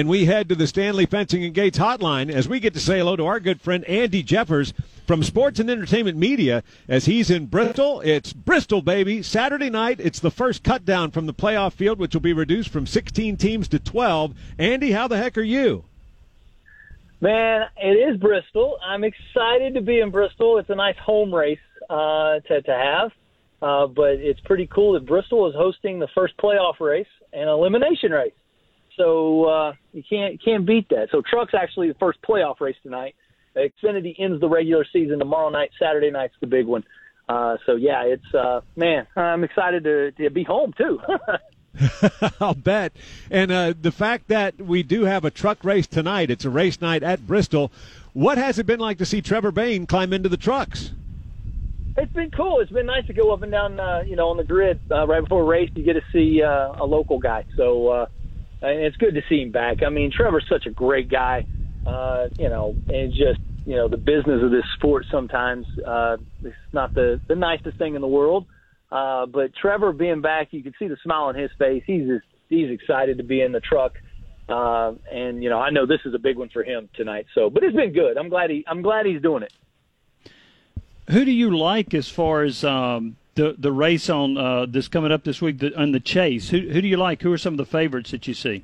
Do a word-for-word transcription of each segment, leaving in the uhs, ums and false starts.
And we head to the Stanley Fencing and Gates hotline as we get to say hello to our good friend Andy Jeffers from Sports and Entertainment Media as he's in Bristol. It's Bristol, baby. Saturday night, it's the first cut down from the playoff field, which will be reduced from sixteen teams to twelve. Andy, how the heck are you? Man, it is Bristol. I'm excited to be in Bristol. It's a nice home race uh, to, to have, uh, but it's pretty cool that Bristol is hosting the first playoff race and elimination race. So uh, you can't can't beat that. So Truck's actually the first playoff race tonight. Xfinity ends the regular season tomorrow night. Saturday night's the big one. Uh, so, yeah, it's uh, – man, I'm excited to, to be home too. I'll bet. And uh, the fact that we do have a truck race tonight, it's a race night at Bristol. What has it been like to see Trevor Bayne climb into the trucks? It's been cool. It's been nice to go up and down, uh, you know, on the grid uh, right before a race. You get to see uh, a local guy. So uh, and it's good to see him back. I mean, Trevor's such a great guy. Uh, you know, and just, you know, the business of this sport sometimes uh, it's not the, the nicest thing in the world. Uh, but Trevor being back, you can see the smile on his face. He's just, he's excited to be in the truck. Uh, and, you know, I know this is a big one for him tonight. So, but it's been good. I'm glad he, I'm glad he's doing it. Who do you like as far as um, the the race on uh, this coming up this week the, on the Chase? Who who do you like? Who are some of the favorites that you see?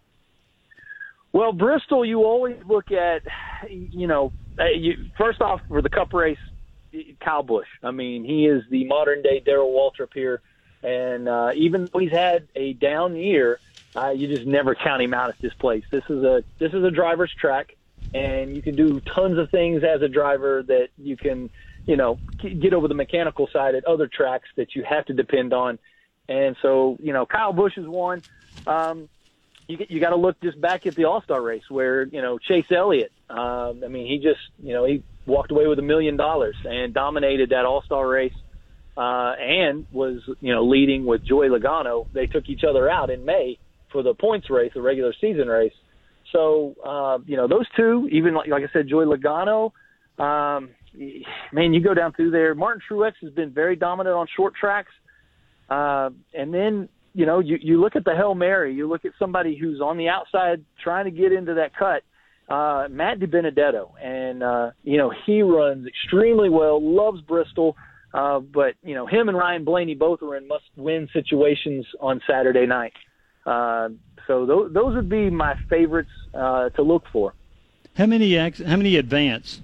Well, Bristol, you always look at, you know, you, first off for the Cup race, Kyle Busch. I mean, he is the modern day Darrell Waltrip here, and uh, even though he's had a down year, uh, you just never count him out at this place. This is a this is a driver's track, and you can do tons of things as a driver that you can, you know, get over the mechanical side at other tracks that you have to depend on. And so, you know, Kyle Busch is one. Um, you you got to look just back at the All-Star race where, you know, Chase Elliott, um, I mean, he just, you know, he walked away with a million dollars and dominated that All-Star race uh, and was, you know, leading with Joey Logano. They took each other out in May for the points race, the regular season race. So, uh, you know, those two, even like, like I said, Joey Logano, um, man, you go down through there. Martin Truex has been very dominant on short tracks. Uh, and then, you know, you, you look at the Hail Mary, you look at somebody who's on the outside trying to get into that cut, uh, Matt DiBenedetto. And, uh, you know, he runs extremely well, loves Bristol. Uh, but, you know, him and Ryan Blaney both are in must-win situations on Saturday night. Uh, so th- those would be my favorites uh, to look for. How many ex- how many advance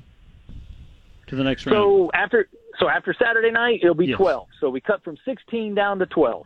to the next round? So after so after Saturday night, it'll be yes. twelve. So we cut from sixteen down to twelve.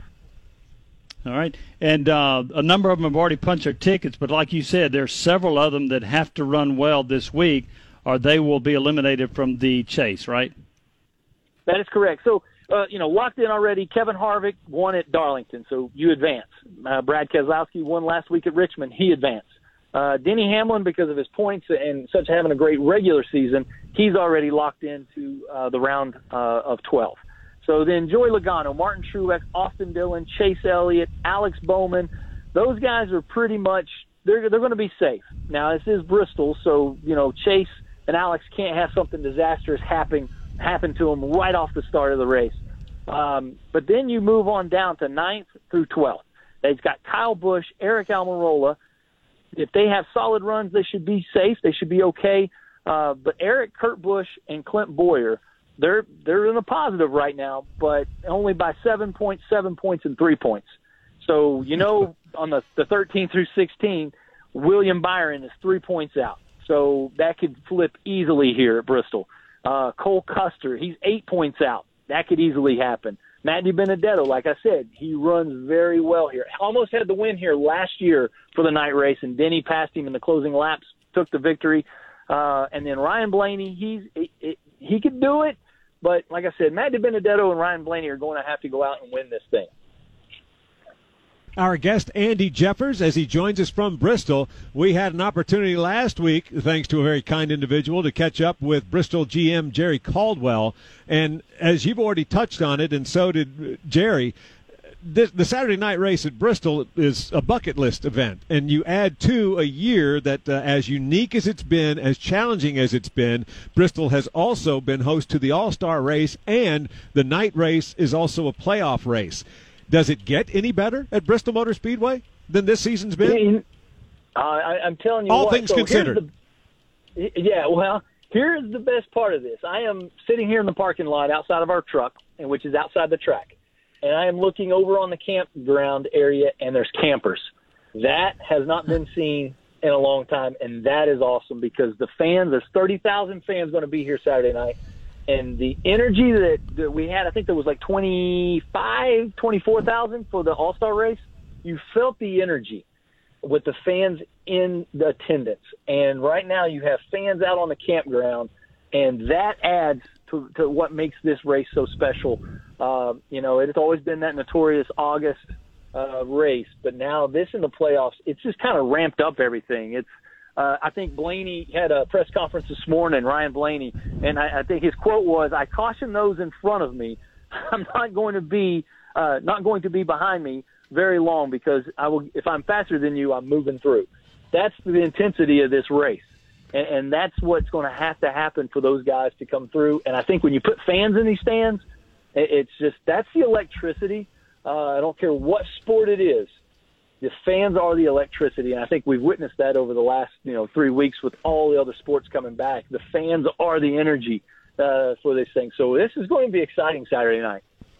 All right. And uh, a number of them have already punched their tickets, but like you said, there's several of them that have to run well this week or they will be eliminated from the Chase, right? That is correct. So, uh, you know, locked in already, Kevin Harvick won at Darlington, so you advance. Uh, Brad Keselowski won last week at Richmond. He advanced. Uh, Denny Hamlin, because of his points and such having a great regular season, he's already locked into uh, the round uh, of twelve. So then Joey Logano, Martin Truex, Austin Dillon, Chase Elliott, Alex Bowman, those guys are pretty much they're they're going to be safe. Now this is Bristol, so you know Chase and Alex can't have something disastrous happen happen to them right off the start of the race. Um, but then you move on down to ninth through twelfth. They've got Kyle Busch, Eric Almirola. If they have solid runs, they should be safe. They should be okay. Uh, but Eric, Kurt Busch, and Clint Boyer, they're they're in the positive right now, but only by seven points, seven points, and three points. So, you know, on the, the thirteen through sixteen, William Byron is three points out. So that could flip easily here at Bristol. Uh, Cole Custer, he's eight points out. That could easily happen. Matt DiBenedetto, like I said, he runs very well here. Almost had the win here last year for the night race, and Denny passed him in the closing laps, took the victory. Uh, and then Ryan Blaney, he's he, he, he could do it, but like I said, Matt DiBenedetto and Ryan Blaney are going to have to go out and win this thing. Our guest, Andy Jeffers, as he joins us from Bristol. We had an opportunity last week, thanks to a very kind individual, to catch up with Bristol G M Jerry Caldwell. And as you've already touched on it, and so did Jerry, this, the Saturday night race at Bristol is a bucket list event. And you add to a year that, uh, as unique as it's been, as challenging as it's been, Bristol has also been host to the All-Star race, and the night race is also a playoff race. Does it get any better at Bristol Motor Speedway than this season's been? Uh, I, I'm telling you All what, things so considered. The, yeah, well, here's the best part of this. I am sitting here in the parking lot outside of our truck, and which is outside the track, and I am looking over on the campground area, and there's campers. That has not been seen in a long time, and that is awesome because the fans, there's thirty thousand fans going to be here Saturday night, and the energy that, that we had, I think there was like twenty-five, twenty-four thousand for the All-Star race. You felt the energy with the fans in the attendance. And right now you have fans out on the campground, and that adds to, to what makes this race so special. Uh, you know, it's always been that notorious August uh, race, but now this in the playoffs, it's just kind of ramped up everything. It's, uh, I think Blaney had a press conference this morning, Ryan Blaney, and I, I think his quote was, "I caution those in front of me. I'm not going to be, uh, not going to be behind me very long because I will. If I'm faster than you, I'm moving through." That's the intensity of this race, and, and that's what's going to have to happen for those guys to come through. And I think when you put fans in these stands, it, it's just that's the electricity. Uh, I don't care what sport it is. The fans are the electricity, and I think we've witnessed that over the last you know three weeks with all the other sports coming back. The fans are the energy uh, for this thing. So this is going to be exciting Saturday night.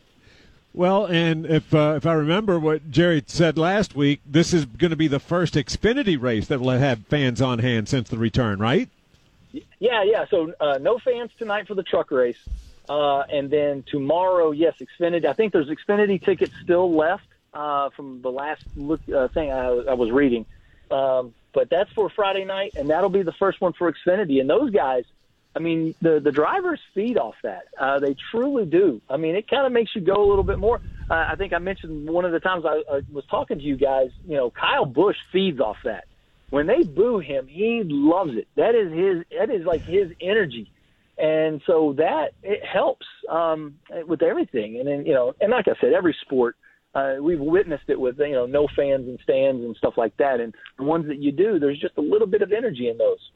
Well, and if uh, if I remember what Jerry said last week, this is going to be the first Xfinity race that will have fans on hand since the return, right? Yeah, yeah. So uh, no fans tonight for the truck race. Uh, and then tomorrow, yes, Xfinity. I think there's Xfinity tickets still left uh, from the last look, uh, thing I, I was reading. Um, but that's for Friday night, and that'll be the first one for Xfinity. And those guys, I mean, the, the drivers feed off that. Uh, they truly do. I mean, it kind of makes you go a little bit more. Uh, I think I mentioned one of the times I, I was talking to you guys, you know, Kyle Busch feeds off that. When they boo him, he loves it. That is his, that is like his energy. And so that, it helps um, with everything. And then, you know, and like I said, every sport, uh, we've witnessed it with, you know, no fans and stands and stuff like that. And the ones that you do, there's just a little bit of energy in those.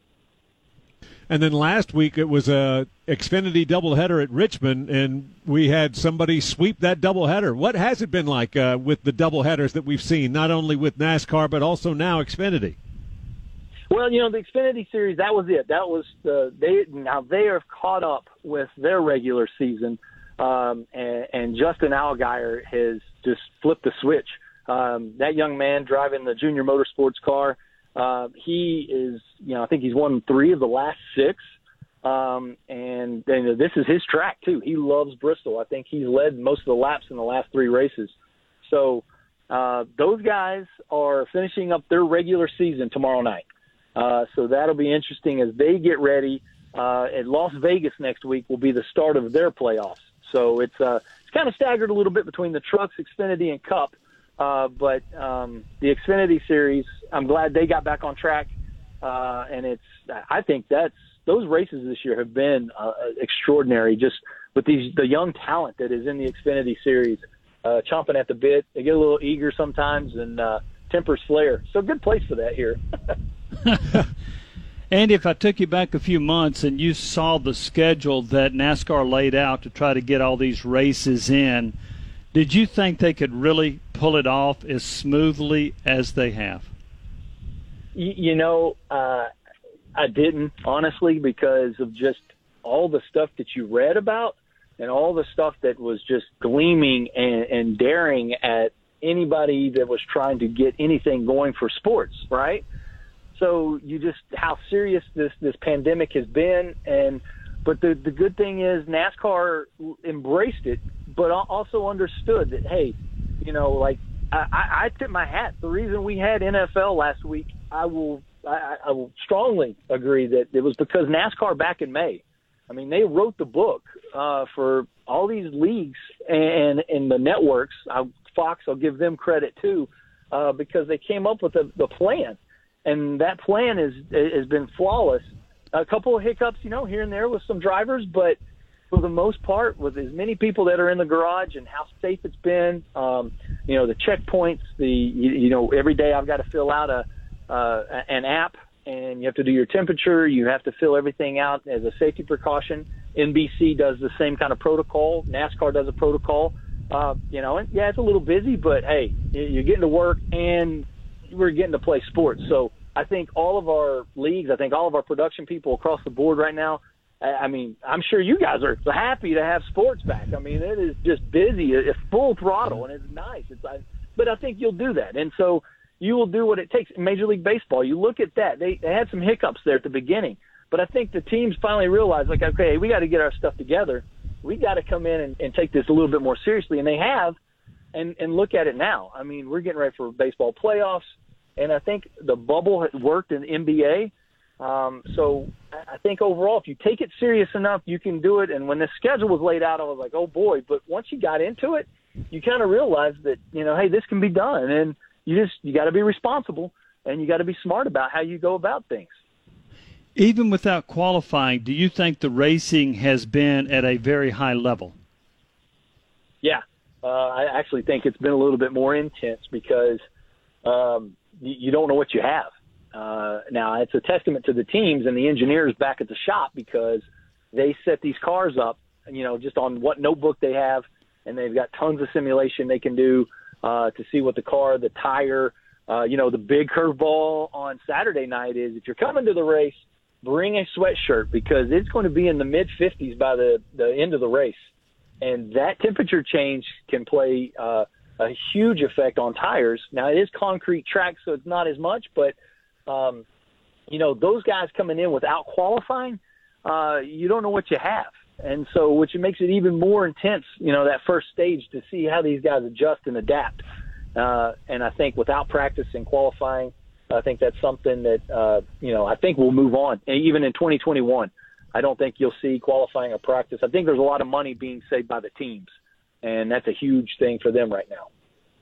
And then last week it was a Xfinity doubleheader at Richmond, and we had somebody sweep that doubleheader. What has it been like uh, with the doubleheaders that we've seen, not only with NASCAR but also now Xfinity? Well, you know, the Xfinity Series, that was it. That was the they now they are caught up with their regular season, um, and, and Justin Allgaier has just flipped the switch. Um, that young man driving the Junior Motorsports car. Uh, he is, you know, I think he's won three of the last six, um, and, and this is his track, too. He loves Bristol. I think he's led most of the laps in the last three races. So uh, those guys are finishing up their regular season tomorrow night. Uh, so that'll be interesting as they get ready. Uh, at Las Vegas next week will be the start of their playoffs. So it's, uh, it's kind of staggered a little bit between the Trucks, Xfinity, and Cup. Uh, but um, the Xfinity Series, I'm glad they got back on track, uh, and it's. I think that's those races this year have been uh, extraordinary. Just with these the young talent that is in the Xfinity Series, uh, chomping at the bit. They get a little eager sometimes, and uh, tempers flare. So good place for that here. And if I took you back a few months and you saw the schedule that NASCAR laid out to try to get all these races in, did you think they could really pull it off as smoothly as they have? You, you know, uh, I didn't, honestly, because of just all the stuff that you read about and all the stuff that was just gleaming and, and daring at anybody that was trying to get anything going for sports, right? So you just how serious this, this pandemic has been. and But the, the good thing is NASCAR embraced it, but also understood that, hey, you know, like I, I, I tip my hat. The reason we had N F L last week, I will I, I will strongly agree that it was because NASCAR back in May. I mean, they wrote the book uh, for all these leagues and, and the networks. I, Fox, I'll give them credit too, uh, because they came up with the, the plan, and that plan is has been flawless. A couple of hiccups, you know, here and there with some drivers, but for the most part, with as many people that are in the garage and how safe it's been, um, you know, the checkpoints, the you, you know, every day I've got to fill out a uh, an app, and you have to do your temperature. You have to fill everything out as a safety precaution. N B C does the same kind of protocol. NASCAR does a protocol. Uh, you know, and yeah, it's a little busy, but hey, you're getting to work and we're getting to play sports. So I I think all of our leagues, I think all of our production people across the board right now, I mean, I'm sure you guys are happy to have sports back. I mean, it is just busy, it's full throttle, and it's nice. It's, but I think you'll do that. And so you will do what it takes. Major League Baseball, you look at that. They, they had some hiccups there at the beginning. But I think the teams finally realized, like, okay, we got to get our stuff together. We got to come in and, and take this a little bit more seriously. And they have, and, and look at it now. I mean, we're getting ready for baseball playoffs. And I think the bubble has worked in the N B A. Um, so I think overall, if you take it serious enough, you can do it. And when the schedule was laid out, I was like, oh, boy. But once you got into it, you kind of realized that, you know, hey, this can be done. And you just you got to be responsible, and you got to be smart about how you go about things. Even without qualifying, do you think the racing has been at a very high level? Yeah. Uh, I actually think it's been a little bit more intense because um, – you don't know what you have. Uh, now, it's a testament to the teams and the engineers back at the shop because they set these cars up, you know, just on what notebook they have, and they've got tons of simulation they can do uh, to see what the car, the tire, uh, you know, the big curveball on Saturday night is if you're coming to the race, bring a sweatshirt because it's going to be in the mid fifties by the, the end of the race. And that temperature change can play uh, – a huge effect on tires. Now, it is concrete track, so it's not as much, but, um, you know, those guys coming in without qualifying, uh, you don't know what you have. And so, which makes it even more intense, you know, that first stage to see how these guys adjust and adapt. Uh, and I think without practice and qualifying, I think that's something that, uh, you know, I think we'll move on. And even in twenty twenty-one, I don't think you'll see qualifying or practice. I think there's a lot of money being saved by the teams. And that's a huge thing for them right now.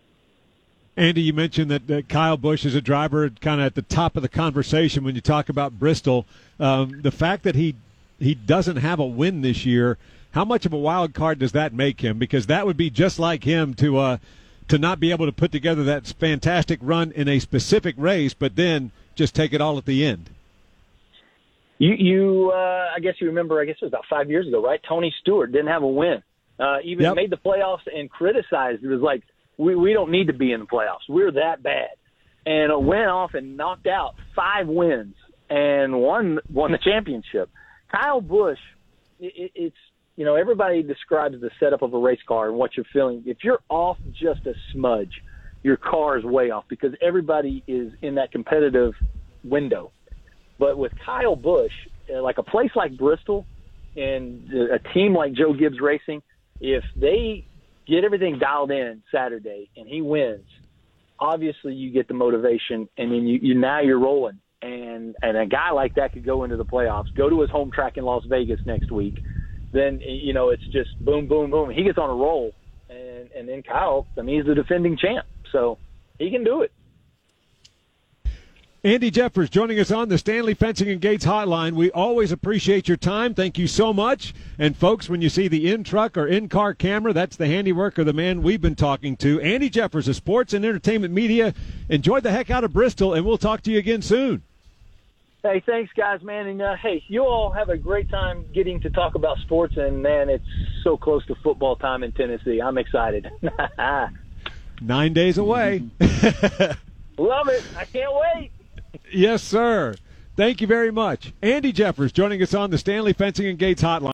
Andy, you mentioned that, that Kyle Busch is a driver kind of at the top of the conversation when you talk about Bristol. Um, the fact that he he doesn't have a win this year, how much of a wild card does that make him? Because that would be just like him to uh, to not be able to put together that fantastic run in a specific race, but then just take it all at the end. You, you uh, I guess you remember, I guess it was about five years ago, right? Tony Stewart didn't have a win. Uh, even yep. made the playoffs and criticized. It was like, we, we don't need to be in the playoffs. We're that bad. And it went off and knocked out five wins and won won the championship. Kyle Busch, it, it, it's, you know, everybody describes the setup of a race car and what you're feeling. If you're off just a smudge, your car is way off because everybody is in that competitive window. But with Kyle Busch, like a place like Bristol and a team like Joe Gibbs Racing, if they get everything dialed in Saturday and he wins, obviously you get the motivation, and then you, you now you're rolling. And and a guy like that could go into the playoffs, go to his home track in Las Vegas next week. Then, you know, it's just boom, boom, boom. He gets on a roll. And, and then Kyle, I mean, he's the defending champ. So he can do it. Andy Jeffers joining us on the Stanley Fencing and Gates Hotline. We always appreciate your time. Thank you so much. And, folks, when you see the in-truck or in-car camera, that's the handiwork of the man we've been talking to. Andy Jeffers of Sports and Entertainment Media. Enjoy the heck out of Bristol, and we'll talk to you again soon. Hey, thanks, guys, man. And, uh, hey, you all have a great time getting to talk about sports. And, man, it's so close to football time in Tennessee. I'm excited. Nine days away. Love it. I can't wait. Yes, sir. Thank you very much. Andy Jeffers joining us on the Stanley Fencing and Gates Hotline.